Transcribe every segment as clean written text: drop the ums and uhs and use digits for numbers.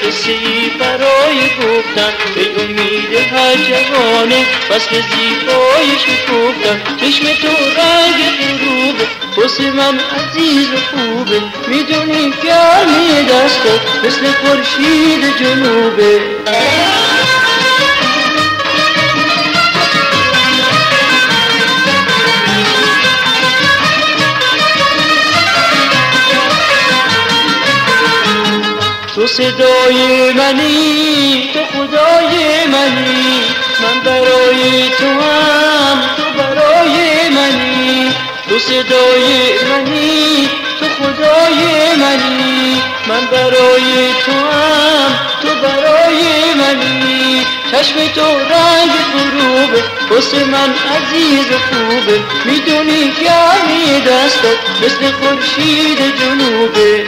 قصه‌ای برای گفتن، ای امید هر جوانه وصف زیبای شکفتن. چشم تو رنگ غروبه، واسه من عزیز و خوبه، میدونی گرمی دستات مثل خورشید جنوبه. تو صدای منی، تو خدای منی، من برای تو هم، تو برای منی. تو صدای منی، تو خدای منی، من برای تو هم، تو برای منی. چشم تو رنگ غروبه، واسه من عزیز و خوبه، میدونی گرمی دستات مثل خورشید جنوبه.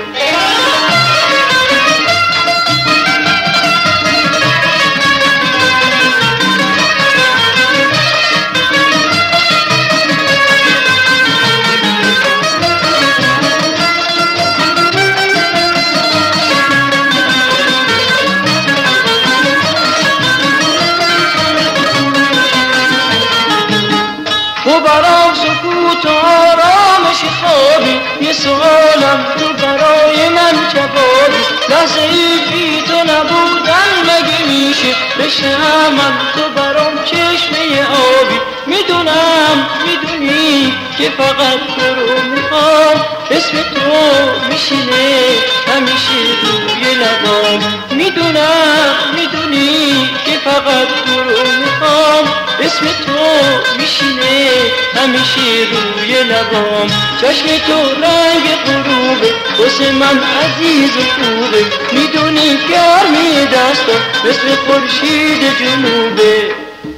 تو برام سکوت و آرامش خوابی، یه سوالم تو برای من جوابی. لحظه ای بی تو نبودن مگه میشه بشه من، تو برام چشمه آبی. میدونم میدونی که فقط تو رو میخوام، اسم تو میشینه همیشه روی لبام. میدونم میدونی که فقط تو رو میخوام، اسم تو میشینه همیشه روی لبام. چشم تو رنگ غروبه، واسه من عزیز و خوبه، میدونی گرمی دستات مثل خورشید جنوبه.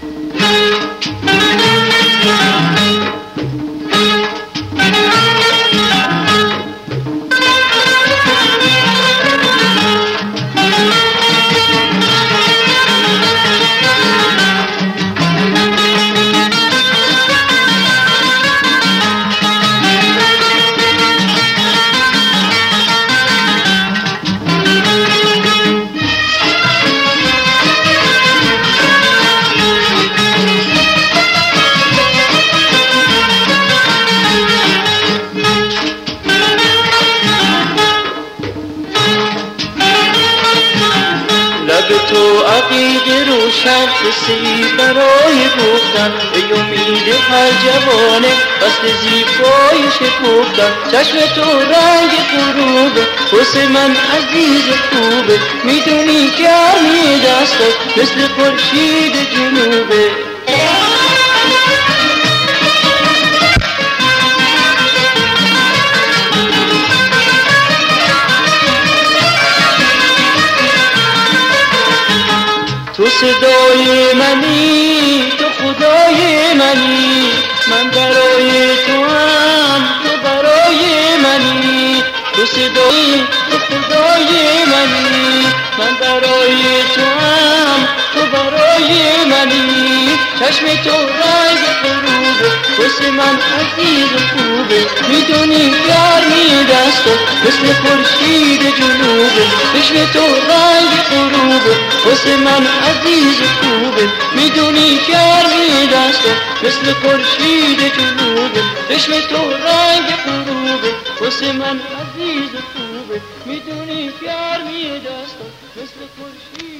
تو عقیده روشن، قصه‌ای برای گفتن، ای امید هر جوانه وصف زیبای شکفتن. چشم تو رنگ غروبه، واسه من عزیز خوبه، میدونی گرمی دستات مثل خورشید جنوبه. تو صدای منی، تو خدای منی، من برای تو هم، تو برای منی. تو صدای تو خدای منی، من برای تو هم، تو برای منی. چشم تو رنگ غروبه، واسه من عزیز و خوبه، میدونی گرمی دستات مثل خورشید جنوبه. چشم تو رنگ غروبه، واسه من عزیز و خوبه، میدونی گرمی دستات مثل خورشید جنوبه. چشم تو رنگ غروبه، واسه من عزیز و خوبه، میدونی گرمی دستات مثل خورشید